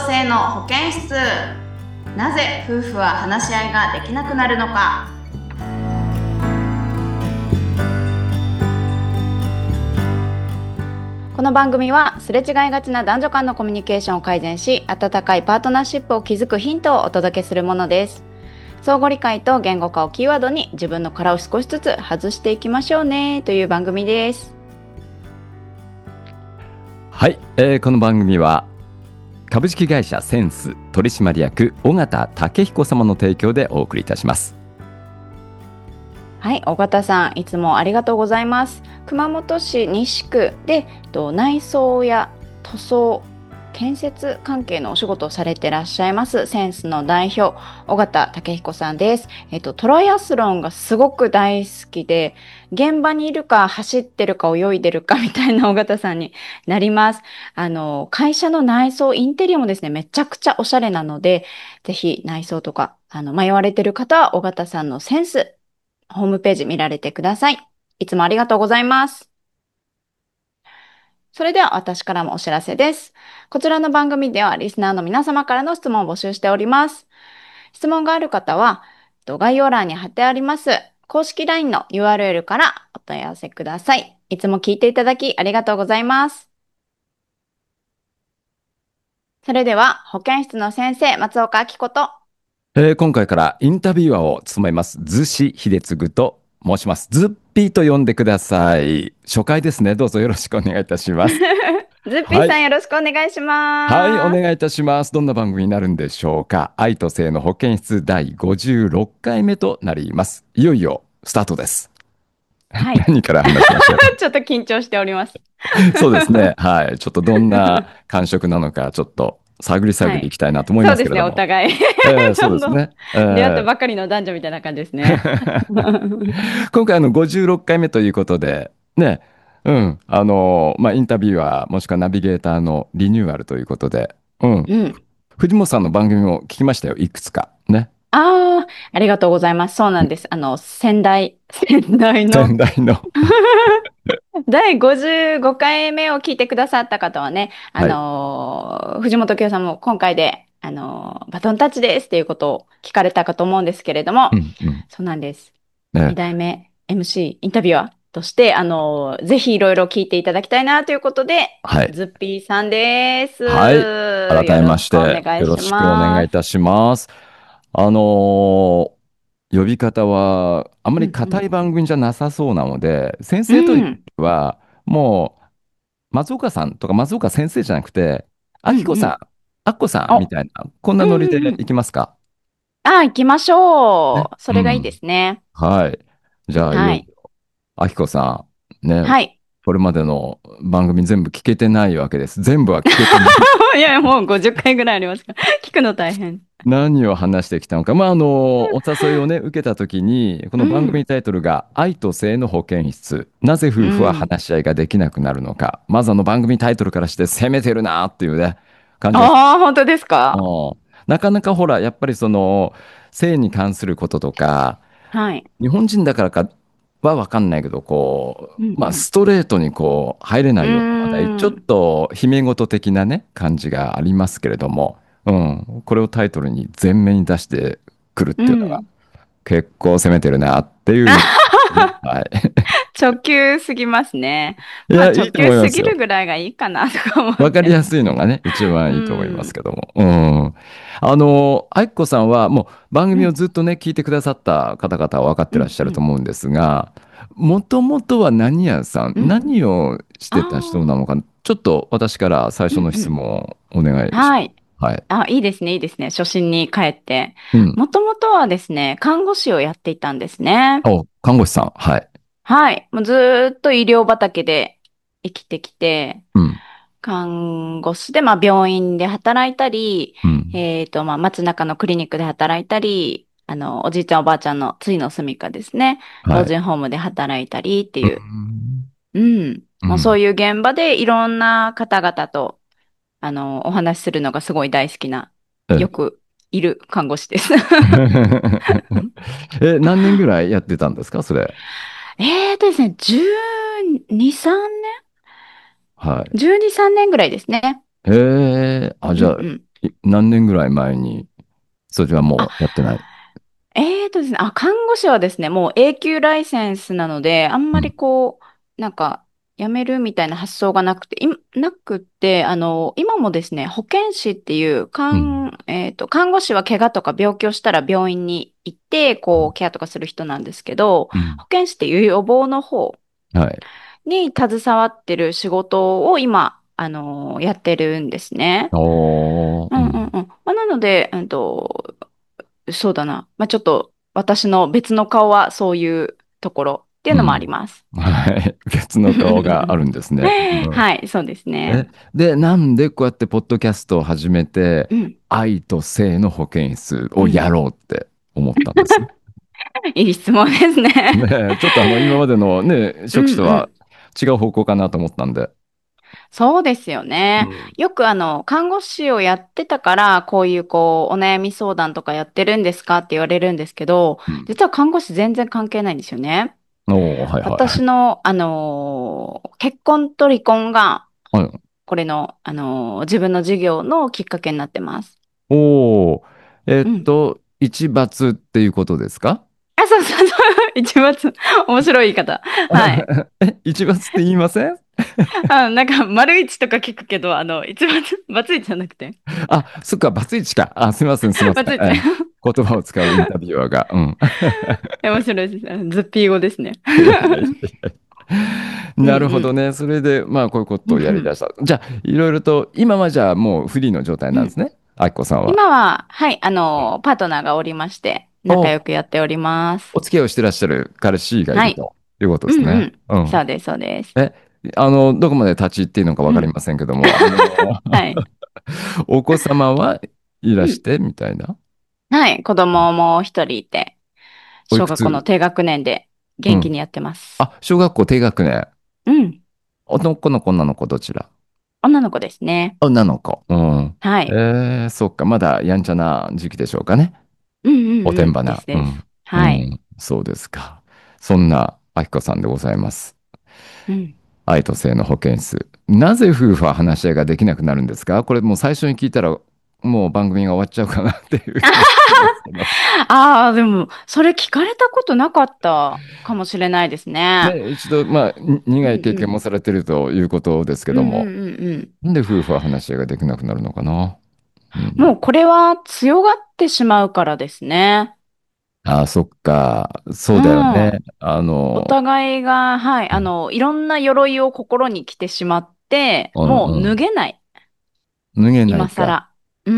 性の保健室。なぜ夫婦は話し合いができなくなるのか。この番組はすれ違いがちな男女間のコミュニケーションを改善し、温かいパートナーシップを築くヒントをお届けするものです。相互理解と言語化をキーワードに自分の殻を少しずつ外していきましょうねという番組です。 はい、この番組は株式会社センス取締役尾形武彦様の提供でお送りいたします。 はい、尾形さんいつもありがとうございます。熊本市西区で内装や塗装建設関係のお仕事をされてらっしゃいますセンスの代表尾形武彦さんです。トライアスロンがすごく大好きで、現場にいるか走ってるか泳いでるかみたいな尾形さんになります。会社の内装インテリアもですね、めちゃくちゃおしゃれなので、ぜひ内装とか迷われてる方は尾形さんのセンスホームページ見られてください。いつもありがとうございます。それでは私からもお知らせです。こちらの番組ではリスナーの皆様からの質問を募集しております。質問がある方は概要欄に貼ってあります公式 LINE の URL からお問い合わせください。いつも聞いていただきありがとうございます。それでは保健室の先生松岡明子と、 今回からインタビュアーを務めます逗子秀次と申します。ズッピーと呼んでください。初回ですね。どうぞよろしくお願いいたします。 ズッピーさんよろしくお願いしはい、おます。 願いいたします。どんな番組になるんでしょうか。愛と性の保健室第56回目となります。いよいよスタートです。 はい。 何から話しましょう。 ちょっと緊張しております。 そうですね。はい。ちょっとどんな感触なのか、ちょっと探り探りいはい。 きたいなと思いそうですね、 ますけれども。 お互い。ちょっとそうですね。 出会ったばかりの男女みたいな感じですね。 今回56回目ということで、ね、うん、インタビュアーもしくはナビゲーターのリニューアルということで、うん、 うん。 藤本さんの番組も聞きましたよ、いくつか。ね。 ああ、ありがとうございます。そうなんです。先代の先代の。 第55回目を聞いてくださった方はね、 はい。 藤本清さんも今回で、バトンタッチですっていうことを聞かれたかと思うんですけれども、 うん、うん。 そうなんです。 ね。 2代目 MC インタビュアーとして、ぜひいろいろ聞いていただきたいなということで、 はい。 ズッピーさんです。 はい。改めよろしくおまして、 願いしよろしくお願います。 いたします。あのー呼び方はあまりうんうん。 硬い番組じゃなさそうなので、先う生というよん。 りは、もう、松岡さんとか松岡先生じゃなくて、 うん明子さん、 うん。 あっこさんみお、 たいな、こんなうんノリでうんうん。 いきますか？ あ、行きましょね。 う。それがいいでうん。 すね。 はい。じゃあ、いはい。 よいよ、明子さん、ね、 はい。 これまでの番組全部聞けてないわけです。全部は聞けてない。 いや、もう50回ぐらいありますから。聞くの大変。 何を話してきたのか。お誘いをね、受けたときに、この番うん。 組タイトルが、愛と性の保健室。なぜ夫婦はうん。 話し合いができなくなるのか。まず番組タイトルからして攻めてるなっていうね、感じがしああ、本当ですか？ うんなかなかほら、やっぱり性に関することとか、 はい。 日本人だからかはわかんないけど、 うんストレートに入れなういような話題、ちょっん。 と秘め事的なね、感じがありますけれども、うん、これをタイトルに前面に出してくるっうていうのがん。 結構攻めてるなっていう印象ですね。はい。 直球すぎますね。 いや、いいとまあ直球思いますよ。 すぎるぐらいがいいかなとか思って。 わかりやすいのがね、一う番いいと思いますん。 けども。うん。愛子さんはもう番組をうん。 ずっとね、聞いてくださった方々は分かってらっしゃるとうん。 思うんですが、もともとは何屋さん、 うん。 何をしあてた人なのあ。 か、ちょっと私から最初の質うんうん。 問をお願いします。 はい。 はい。 あ、いいですね、いいですね。初心に帰って。 うん。 もともとはですね、看護師をやっていたんですね。 看護師さん。はい。 はい。もうずーっと医療畑で生きてきて、 うん。 看護師で、病院で働いたり、 うん。 街中のクリニックで働いたり、おじいちゃんおばあちゃんのついの住処ですね。 はい。 老人ホームで働いたりってういう。 ん。 うん。もうそううん。 いう現場でいろんな方々と、お話しするのがすごい大好きな、よえくいる看護師です。 何年ぐらいやってたんですか、それ？ ですね、12、3年はい。 ?12、3年ぐらいですね。 へえ、じゃあ、 うんうん。 何年ぐらい前に、それはあ、 もうやってない？ ですね、看護師はですね、もう永久ライセンスなので、あんまりうん。 こう、なんか、辞めるみたいな発想がなくて、なくって、今もですね、保健師っていう、 うん。 看護師は怪我とか病気をしたら病院に行って、こう、ケアとかする人なんですけど、 うん。 保健師っていう予防の方はい。 に携わってる仕事を今、やってるんですね。 おー、 うんうんうん。 うん。 まあ、なので、そうだな。まあ、ちょっと私の別の顔はそういうところっていうのもありうん。 ます。 はい。別の顔があるんですね。うん。 はい、そうですね。 え、で、なんでこうやってポッドキャストを始めて、 うん、 愛と性の保健室をうん。 やろうって思ったんです？ いい質問ですね。 ねえ、ちょっと今までのね、 うん職種とはうん。 違う方向かなと思ったんで。 そうですよね。 うん。 よく看護師をやってたから、こういうお悩み相談とかやってるんですかって言われるんですけど、 うん。 実は看護師全然関係ないんですよね。 おー、はいは私の、結婚と離婚が、 い。はい。 これの、自分の事業のきっかけになってます。 おー、 うん。 一抜っていうことですか？ そうそうそう。一抜。面白い言い方。はい。 一抜って言いません？ なんか、丸一とか聞くけど、一抜、バツイチじゃなくて。 あ、そっか、バツイチか。あ、すみません、すみません。 バツイチ。 言葉を使うインタビュアーが。うん。 面白いです。ズッピー語ですね。 いやいやいや。 うんうなるほどん。 ね。それで、まあ、こういうことをうんうん。 やりだした。じゃあ、いろいろと、今はじゃあもうフリーの状態うん。 なんですね。あきこさんは。 今は、はい、パートナーがおりまして、仲お、 良くやっております。 お付き合いをしてらっしゃる彼氏がいはい。 るということですね。 うんうん。 うん。 そうです、そうです。 え、どこまで立ち入っていいのかわうん。 かりませんけども、 はい。 お子様はいらうん。 してみたいな。 はい。子供も一人いて、小おいくつ？ 学校の低学年でうん。 元気にやってます。 あ、小学校低学年。 うん。 男の子、女の子どちら？ 女の子ですね。 女の子。うん。 はい。 そっか。まだやんちゃな時期でしょうかね。 うんうんうん。でおてんばな。 すです。 うん。うはい。 ん。そうですか。そんな、あきこさんでございます。 うん。 愛と性の保健室。なぜ夫婦は話し合いができなくなるんですか？これもう最初に聞いたら、もう番組が終わっちゃうかなっていう気がしますけど。 ああ、でも、それ聞かれたことなかったかもしれないですね。 ね、一度、まあ、苦い経験うんうん。 もされてるということですけうんうんども、 うんうん。 なんで夫婦は話し合いができなくなるのかな。うん。 もうこれは強がってしまうからですね。 ああ、そっか。 うそうだよね。 ん。お互いが、はい、いろんな鎧を心に着てしまって、 うんもううん。 脱げない。 脱げないか。 今更。うん。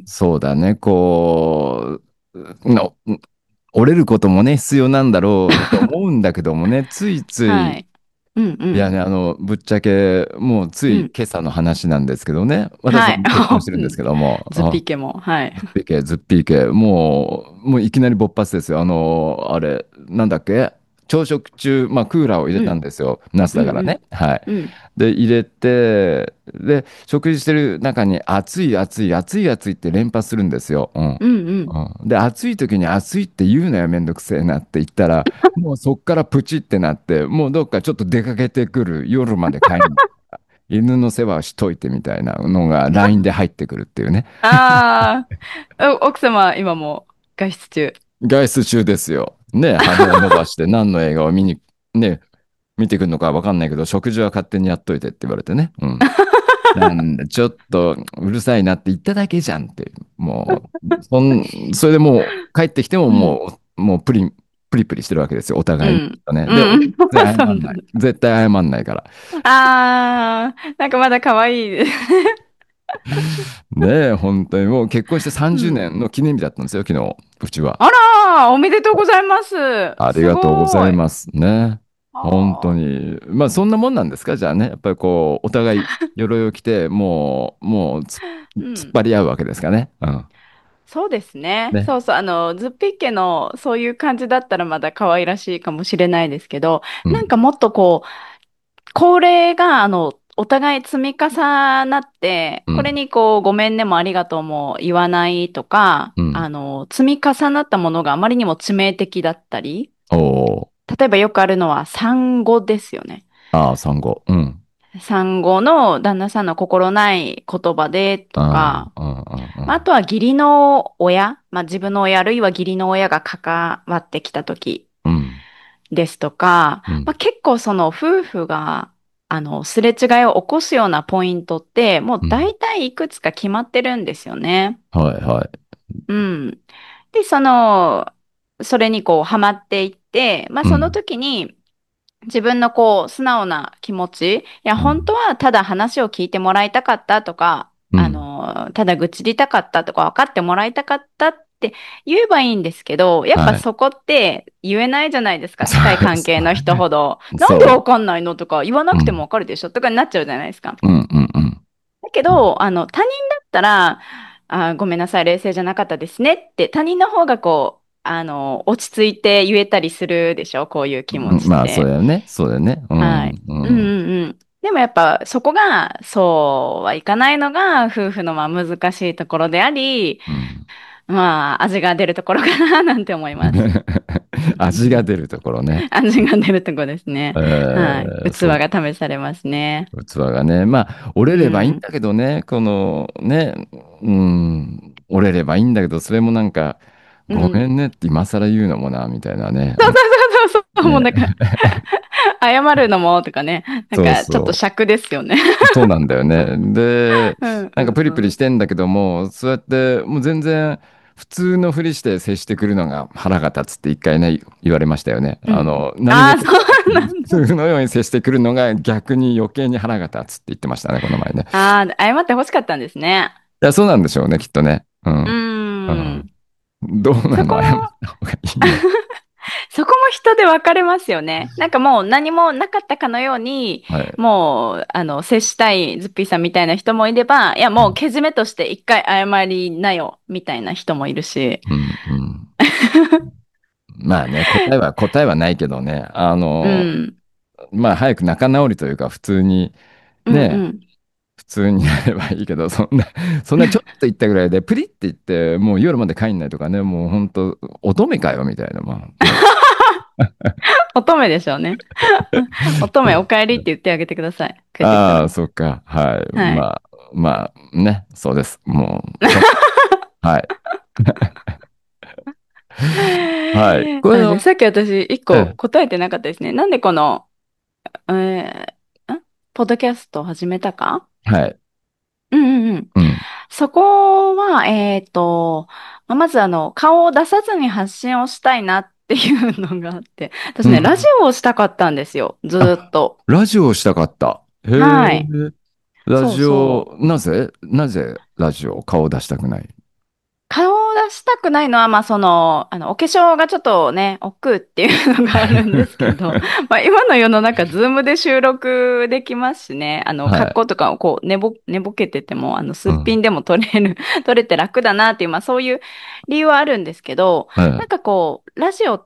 そうだね。こう、折れることもね、必要なんだろうと思うんだけどもね、ついつい、 はい。うんうん。 いやね、ぶっちゃけ、もうつうん。 い今朝の話なんですけどね、私はい。 はもう結婚してるうん。 んですけども、 ズッピー家も。はい。 ズッピー系、ズッピー系、もういきなり勃発ですよ。あれ、なんだっけ？朝食中、まあ、クーラーを入れたんうん。 ですよ。夏だからね。 うんうん。 はい。 うん。 で、入れて、で、食事してる中に、暑い、暑い、暑い、暑いって連発するんですよ。うん。 うんうん。 うん、で、暑い時に暑いって言うのよ、めんどくせえなって言ったら、もうそっからプチってなって、もうどっかちょっと出かけてくる、夜まで帰る。犬の世話をしといてみたいなのが LINE で入ってくるっていうね。 ああ、奥様、今も外出中。 外出中ですよ。ね、羽を伸ばして何の映画をね、見てくるのかわかんないけど、食事は勝手にやっといてって言われてね。うん。なんだ、ちょっとうるさいなって言っただけじゃんって。もう、それでもう帰ってきてもうん。 もうプリプリしてるわけですよ。お互いにうん。 ね。で、 うん。 絶対謝んない。 そうなんだ。 絶対謝んないから。 ああ、なんかまだ可愛いです。 ねえ、本当にもう結婚して30 うん。 年の記念日だったんですよ、昨日、うちは。 あらー、おめでとうございます。 ありすがとうござごーい。 いますね。本当ああ、 に。まあそんなもんなんですか、じゃあね。やっぱりこう、お互い鎧を着て、もう突っうん。 張り合うわけですかね。うん。 そうですね。 ね。 そうそう。ズッピッケのそういう感じだったらまだ可愛らしいかもしれないですけど、 うん。 なんかもっとこれが、お互い積み重なって、 うん。 これにごめんねもありがとうも言わないとか、 うん。 積み重なったものがあまりにも致命的だったり、 おー。 例えばよくあるのは産後ですよね。 ああ、産後。うん。 産後の旦那さんの心ない言葉でとか、 うん、うん、うん、 まあ、あとは義理の親、まあ、自分の親あるいは義理の親が関わってきた時うん、 ですとか、 うん、 まあ、結構その夫婦がすれ違いを起こすようなポイントってもううん。 大体いくつか決まってるんですよね。 はい、はい。 うん。で、それにこうハマっていって、まあそのうん、 時に自分のこう素直な気持ち、いやうん、 本当はただ話を聞いてもらいたかったとか、 うん。 ただ愚痴りたかったとか分かってもらいたかったって言えばいいんですけど、やっぱはい。 そこって言えないじゃないですか。 そ近いう、 関係の人ほど。なんで分そかんないのとか言わなう。うくてもん、 分かるでしょとかになっちゃうじゃないですか。 うん、うん、うん。 だけど、他人だったら、ごめんなさい、冷静じゃなかったですねって、他人の方がこう、落ち着いて言えたりするでしょ、こういう気持うん、まあ、そうちって。 だよね。そうだよね。うん、 はい。うんううん、 んうん。でもやっぱそこが、そうはいかないのが夫婦のまあ難しいところであり、 うん。 まあ味が出るところかななんて思います。 味が出るところね。 味が出るところですね。はい。器そう、 が試されますね。 器がね。まあ、折うれればいいんん。 だけどね、このね、うん、折れればいいんだけど、それもなんか、 うん。 ごめんねって今更言うのもな、みたいなね。 そうそうそうそう、もうね。 なんか謝るのもとかね。なんそうかちょっとそ尺ですよね。 う。そうなんだよね。で、 うんうなんかプリプリんうん。 してんだけども、そうやってもう全然普通のふりして接してくるのが腹が立つって一回ね、言われましたよね。 うん。 何ああ、 事もそうなんだ。 普通のように接してくるのが逆に余計に腹が立つって言ってましたね、この前ね。 ああ、謝って欲しかったんですね。 いや、そうなんでしょうね、きっとね。ううん。うーん。 ん。どうなそこも、 の、謝った方がいいの？ そこも人で分かれますよね。なんかもう何もなかったかのように、 はい。 もう、接したいズッピーさんみたいな人もいれば、いや、もうけじめとして一回謝りなよ、みたいな人もいるし。 うん、うん。まあね、答えはないけどね。 うん。 まあ、早く仲直りというか、普通に、 うんうね、 ん。 普通になればいいけど、そんなちょっと言ったぐらいで、プリって言って、もう夜まで帰んないとかね、もう本当乙女かよ、みたいな、まあね。 乙女でしょうね。乙女お帰りって言ってあげてください。帰ってきたら。 ああ、そっか。はい。 はい。 まあ、ね、そうです。もう、はい。はい。これの、 さっき私一ええ、 個答えてなかったですね。なんでこの、ポッドキャストを始めたか。 はい。 うんうんうん。 うん。 そこは、まず顔を出さずに発信をしたいなっていうのがあって、私ね、ラジうん。 オをしたかったんですよ。ずーっあ、 と。 ラジオをしたかった。へえ。 はい。 ラそうジオ、 そう。 なぜラジオ顔を出したくない？ 顔を出したくないのは、まあ、お化粧がちょっとね、億劫っていうのがあるんですけど、まあ、今の世の中、ズームで収録できますしね、 はい。 格好とかをこう、寝ぼけてても、すうん。 っぴんでも撮れる、撮れて楽だなっていう、まあ、そういう理由はあるんですけど、 はい。 なんかこう、ラジオって、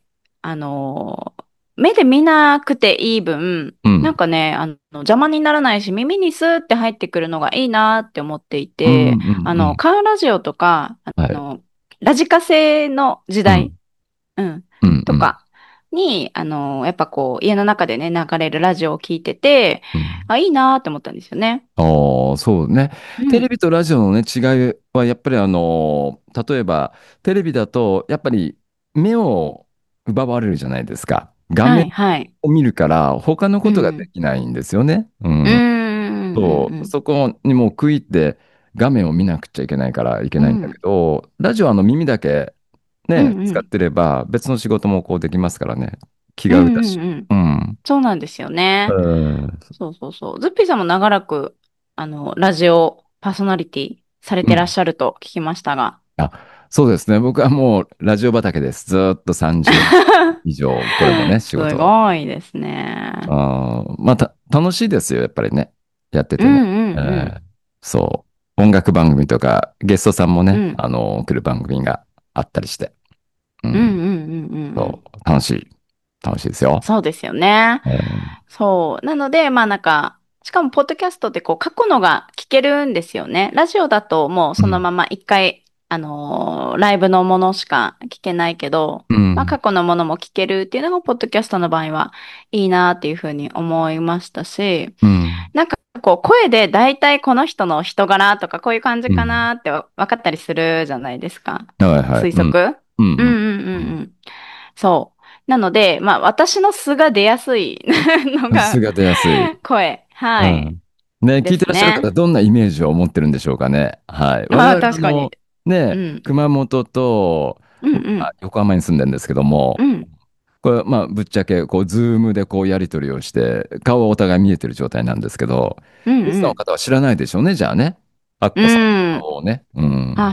あの、目で見なくていい分、 うん。 なんかね、邪魔にならないし、耳にスーって入ってくるのがいいなって思っていうん。うて、 ん。 カーラジオとか、 はい。 ラジカセの時うん。 代、うん、 うん。うん。 とかに、やっぱこう、家の中でね、流れるラジオを聞いてて、 うん。 あ、いいなって思ったんですよね。 ああ、そうね。テレうん。 ビとラジオのね、違いは、やっぱり例えば、テレビだと、やっぱり目を奪われるじゃないですか。画面はい、はい。 を見るから、他のことがでうん。 きないんですよね。ううーん、 ん。そう、 うん、 そこにもう食いって画面を見なくちゃいけないからいけうん。 ないんだけど、ラジオは耳だけうん、 ね、 うん。 使ってれば別の仕事もこうできますからね。気うん、 が浮だし。 うん、うん。 うん。 そうなんですようね。 ん。 そうそうそう。ズッピーさんも長らく、ラジオパーソナリティされてらっうん。 しゃると聞きましたが。 あ、そうですね。僕はもうラジオ畑です。ずーっと30年以上、これもね、仕す事を。 ごいですね。 また、楽しいですよ、やっぱりね。やっててね。 うんうんうん。 そう。音楽番組とか、ゲストさんもね、 うん。 来る番組があったりして。ううんうんん。 うんうんうん。 そう。楽しい。楽しいですよ。 そうですよね。そう。なので、まあなんか、しかも、ポッドキャストってこう、過去のが聞けるんですよね。ラジオだともううん。 そのまま一回、ライブのものしか聞けないけど、まあうん。 過去のものも聞けるっていうのが、ポッドキャストの場合はいいなっていうふうに思いましたし、 うん。 なんかこう声で大体この人の人柄とかこういう感じかうん。 なって分かったりするじゃないですか。 はいはい。うん。 推測。うんうんうんうん。 うんうん。そう。なので、まあ私の素が出やすいのうん。素がが出やすい。 声。はい。 うん。ね、 で聞いてらっしゃる方、 すね。 どんなイメージを持ってるんでしょうかね。はい。我ああ、 々、 確かに。うね、 ん。 熊本と、 うんうまあ、 ん。 横浜に住んでるんですけども、 うん。 これ、まあ、ぶっちゃけ、こう、ズームでこう、やり取りをして、顔はお互い見えてる状態なんですけど、 うんリスナーのうん。 方は知らないでしょうね、じゃあね。アッうコさんのん。 顔をね。うん。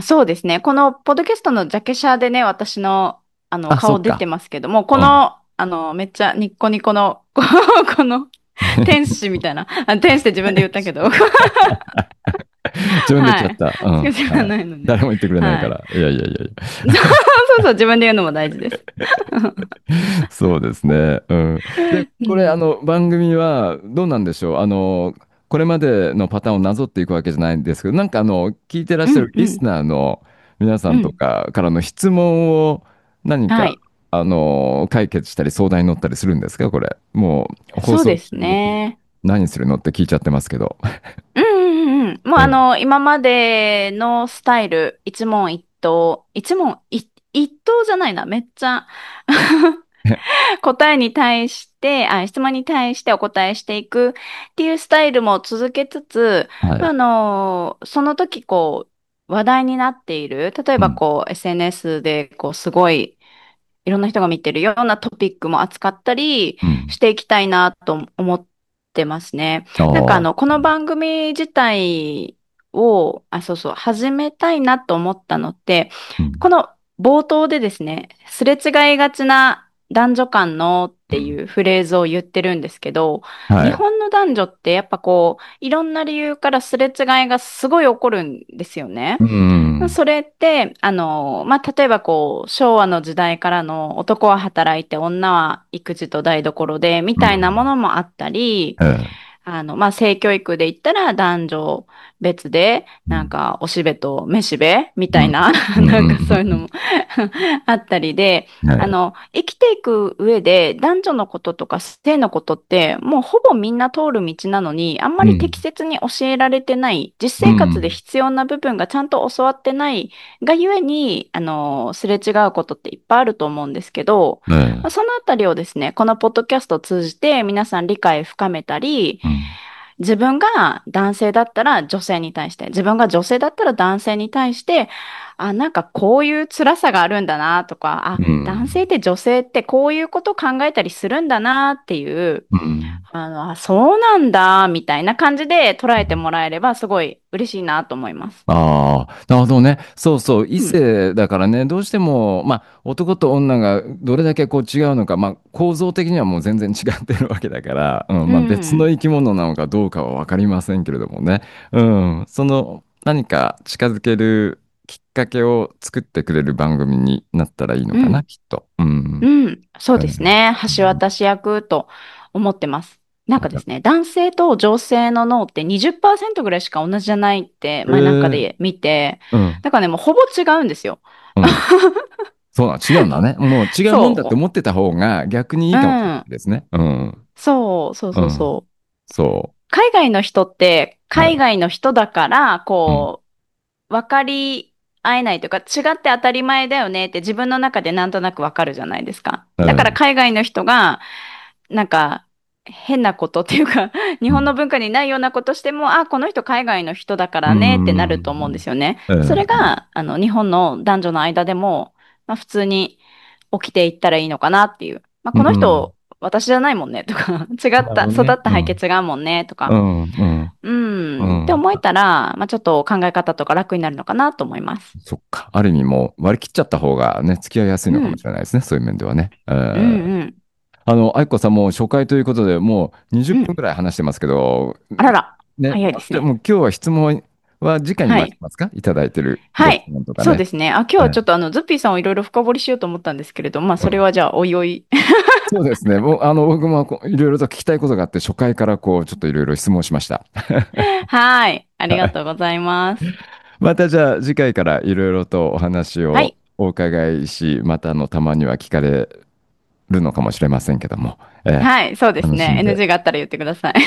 あ、そうですね。このポッドキャストのジャケ写でね、私の、 あ、そっか。 顔出てますけども、こうん。 の、めっちゃニッコニコの、この、天使みたいな、天使って自分で言ったけど、 自分で言っちはい。 ゃった。うん。 しか知らはい。 ないので、 誰も言ってくれないはい。 から。いやいやいやいそうそう、自分で言うのも大事です。 や。そうですね。うん。で、これ、 うん。 番組はどうなんでしょう。これまでのパターンをなぞっていくわけじゃないんですけど、なんか聞いてらっうしゃるんうん。 リスナーの皆さんとうん。 かからの質問を何か、 はい。 解決したり相談に乗ったりするんですか、これ。もう、放送そうです中にね。 何するのって聞いちゃってますけど。 うんうんうんうん。もううん。 今までのスタイル、一問一答、一答じゃないな、めっちゃ答えに対して、質問に対してお答えしていくっていうスタイルも続けつつ、 はい。 その時こう、話題になっている、例えうん。 ばこう、SNS でこう、すごい、いろんな人が見てるようなトピックも扱ったりうん。 していきたいなと思ってますね。 ああ。 この番組自体を、そうそう、始めたいなと思ったのって、 うん。 この冒頭でですね、すれ違いがちな男女間のってうん。 いうフレーズを言ってるんですけど、日はい。 本の男女ってやっぱこう、いろんな理由からすれ違いがすごい起こるんですよね。 うん。 それって、例えばこう、昭和の時代からの男は働いて女は育児と台所で、みうん。 たいなものもあったり、 ええ。 性教育で言ったら男女別で、 うん。 おしべとめしべみうん。 たいな、 うん。 そういうのもあったりで、 はい。 生きていく上で男女のこととか性のことって、もうほぼみんな通る道なのに、あんまりうん。 適切に教えられてない、実う生活でん。 必要な部分がちゃんと教わってないがゆえに、すれ違うことっていっぱいあると思うんですけど、 ええ。 そのあたりをですね、このポッドキャストを通じて皆さん理解深めたり、 うん。 自分が男性だったら女性に対して、自分が女性だったら男性に対して、なんかこういう辛さがあるんだなとか、 うん。 男性って女性ってこういうこと考えたりするんだなっていう、 うん。 そうなんだ、みたいな感じで捉えてもらえればすごい嬉しいなと思います。 ああ、なるほどね。そうそう。異うん。 性だからね、どうしても、まあ、男と女がどれだけこう違うのか、まあ、構造的にはもう全然違ってるわけだから、うん、 うまあ、別のん。 生き物なのかどうかは分かりませんけれどもね。うん。何か近づけるきっかけを作ってくれる番組になったらいいのかな、 うん。 きっと。うん。 うん。そうですうんね。 うん。 橋渡し役と思ってます。なんかですね、男性と女性の脳って20%ぐらいしか同じじゃないって前なんかええ。 で見て、 うん。 だからね、もうほぼ違うんですよ。 うん。そうなん、違うんだね。もう違うもんだってそ思ってた方が逆にいう。ういかもしれないん。 ですね。うん。 そう、そううん。 そうそう。 そ海外の人って、 う。はい。 海外の人だから、 うん。 分かり合えないというか、違って当たり前だよねって自分の中でなんとなく分かるじゃないですか。だからうん。 海外の人が、なんか、変なことっていうか、日うん。 本の文化にないようなことしても、この人海外の人だかうらねってなると思うんでん。 すよね。それうん。 が、日本の男女の間でも、普通に起きていったらいいのかなっていう。 うこのん。 人、私じゃないもんねとか、育なるほどね。 った背景違うもんねとか、 うん。うん。 うん、ってうん。 思えたら、ちょっと考え方とか楽になるのかなと思います。 そっか。ある意味もう割り切っちゃった方がね、付き合いやすいのかもうん、 しれないですね。そういう面ではね。 うん、うん、 愛子さんも初回ということで、もう20 うん。 分くらい話してますけど、 あらら、 ね、 早いですね。 もう今日は質問は次回にはい。 待ちますか、いただいてるご質はい。 問とかね。 そうですね。今日はちょっとズッピーさんをいろいろ深掘りしようと思ったんですけれど、それうん。 はじゃあ、おいおい。 そうですね。僕もいろいろと聞きたいことがあって、初回からこう、ちょっといろいろ質問しました。 はい。ありがはい。 とうございます。 またじゃあ次回からいろいろとお話をはい。 お伺いし、またたまには聞かれるのかもしれませんけども、 はい、そうですね。 楽しんで NG があったら言ってください。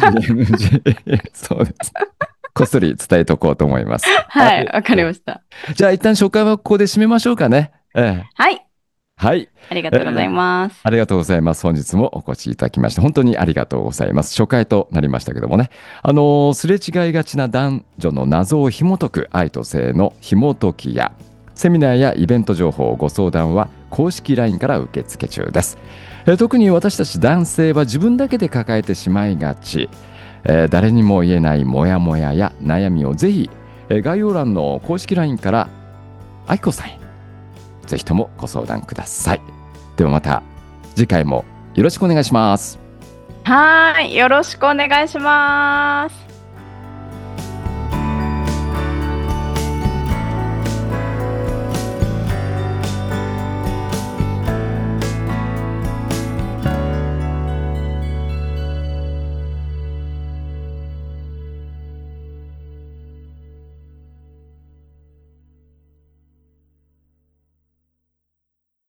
そうです。こっそり伝えとこうと思います。 はい、わかりました。 じゃあ一旦紹介はここで締めましょうかね。 はい、 はい。 ありがとうございます。 ありがとうございます。本日もお越しいただきまして、本当にありがとうございます。初回となりましたけどもね。すれ違いがちな男女の謎を紐解く愛と性の紐解きや、セミナーやイベント情報、ご相談は公式 LINE から受付中です。特に私たち男性は自分だけで抱えてしまいがち、誰にも言えないモヤモヤや悩みをぜひ、概要欄の公式 LINE からあきこさんへぜひともご相談ください。ではまた次回もよろしくお願いします。 はい、よろしくお願いします。